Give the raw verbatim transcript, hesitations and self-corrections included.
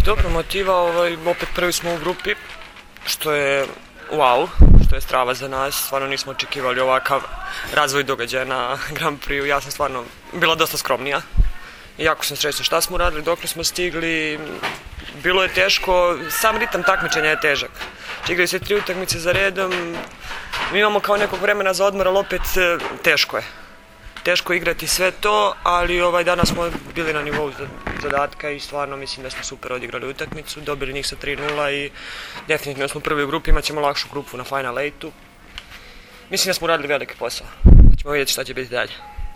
Dobro, motiva, ovaj, opet prvi smo u grupi, što je wow, što je strava za nas, stvarno nismo očekivali ovakav razvoj događaja na Grand Prixu, ja sam stvarno bila dosta skromnija. Jako sam srećna šta smo radili, dok smo stigli, bilo je teško, sam ritam takmičenja je težak. Igraju se tri utakmice za redom, mi imamo kao nekog vremena za odmor, ali opet teško je. Teško je igrati sve to, ali ovaj, danas smo bili na nivou zadatka i stvarno mislim da smo super odigrali utakmicu, dobili njih sa tri nula i definitivno smo prvi u grupi, imat ćemo lakšu grupu na Final Eightu. Mislim da smo uradili veliki posao, ćemo vidjeti šta će biti dalje.